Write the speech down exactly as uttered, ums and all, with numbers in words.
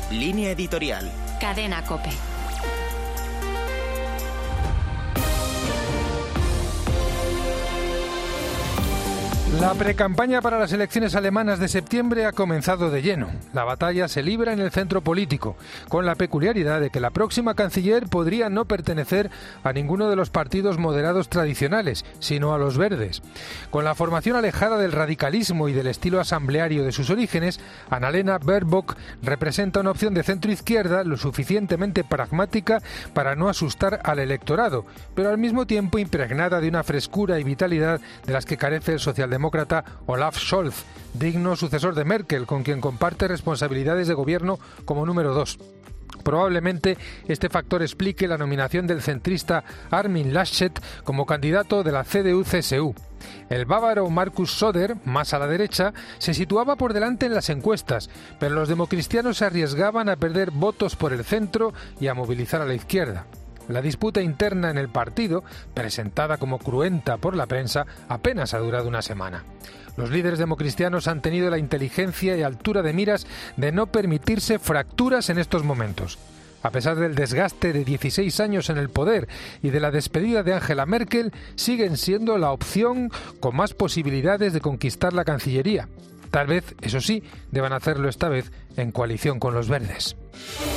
Línea editorial. Cadena COPE. La precampaña para las elecciones alemanas de septiembre ha comenzado de lleno. La batalla se libra en el centro político, con la peculiaridad de que la próxima canciller podría no pertenecer a ninguno de los partidos moderados tradicionales, sino a los verdes. Con la formación alejada del radicalismo y del estilo asambleario de sus orígenes, Annalena Baerbock representa una opción de centro-izquierda lo suficientemente pragmática para no asustar al electorado, pero al mismo tiempo impregnada de una frescura y vitalidad de las que carece el socialdemócrata Olaf Scholz, digno sucesor de Merkel, con quien comparte responsabilidades de gobierno como número dos. Probablemente este factor explique la nominación del centrista Armin Laschet como candidato de la C D U C S U. El bávaro Markus Söder, más a la derecha, se situaba por delante en las encuestas, pero los democristianos se arriesgaban a perder votos por el centro y a movilizar a la izquierda. La disputa interna en el partido, presentada como cruenta por la prensa, apenas ha durado una semana. Los líderes democristianos han tenido la inteligencia y altura de miras de no permitirse fracturas en estos momentos. A pesar del desgaste de dieciséis años en el poder y de la despedida de Angela Merkel, siguen siendo la opción con más posibilidades de conquistar la Cancillería. Tal vez, eso sí, deban hacerlo esta vez en coalición con los verdes.